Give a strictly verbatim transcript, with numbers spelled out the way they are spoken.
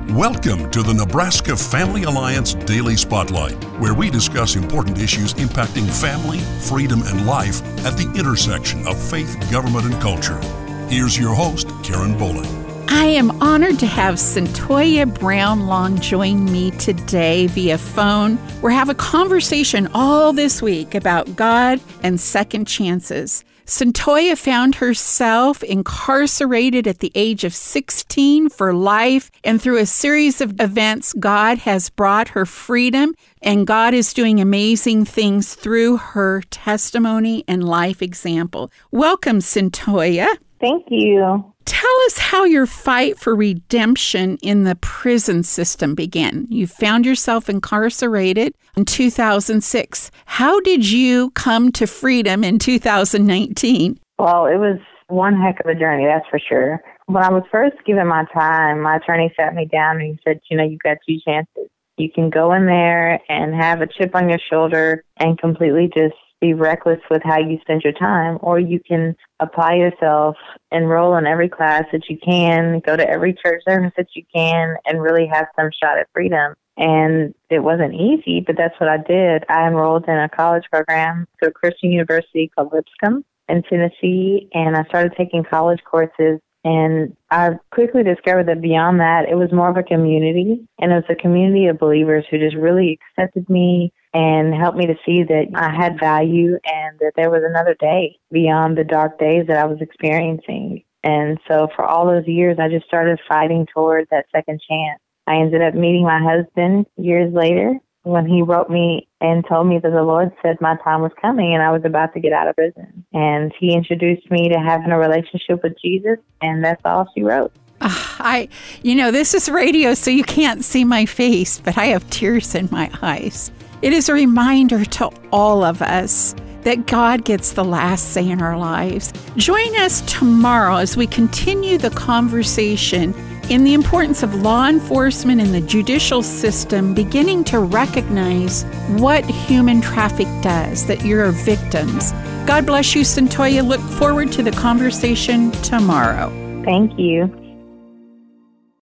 Welcome to the Nebraska Family Alliance Daily Spotlight, where we discuss important issues impacting family, freedom, and life at the intersection of faith, government, and culture. Here's your host, Karen Bowling. I am honored to have Centoya Brown Long join me today via phone. We're having a conversation all this week about God and second chances. Centoya found herself incarcerated at the age of sixteen for life, and through a series of events, God has brought her freedom, and God is doing amazing things through her testimony and life example. Welcome, Centoya. Thank you. Tell us how your fight for redemption in the prison system began. You found yourself incarcerated in two thousand six. How did you come to freedom in two thousand nineteen? Well, it was one heck of a journey, that's for sure. When I was first given my time, my attorney sat me down and he said, you know, you've got two chances. You can go in there and have a chip on your shoulder and completely just be reckless with how you spend your time, or you can apply yourself, enroll in every class that you can, go to every church service that you can, and really have some shot at freedom. And it wasn't easy, but that's what I did. I enrolled in a college program to a Christian university called Lipscomb in Tennessee, and I started taking college courses. And I quickly discovered that beyond that, it was more of a community, and it was a community of believers who just really accepted me and helped me to see that I had value and that there was another day beyond the dark days that I was experiencing. And so for all those years, I just started fighting towards that second chance. I ended up meeting my husband years later when he wrote me and told me that the Lord said my time was coming and I was about to get out of prison. And he introduced me to having a relationship with Jesus, and that's all she wrote. Uh, I, you know, this is radio, so you can't see my face, but I have tears in my eyes. It is a reminder to all of us that God gets the last say in our lives. Join us tomorrow as we continue the conversation in the importance of law enforcement and the judicial system beginning to recognize what human traffic does, that you're victims. God bless you, Centoya. Look forward to the conversation tomorrow. Thank you.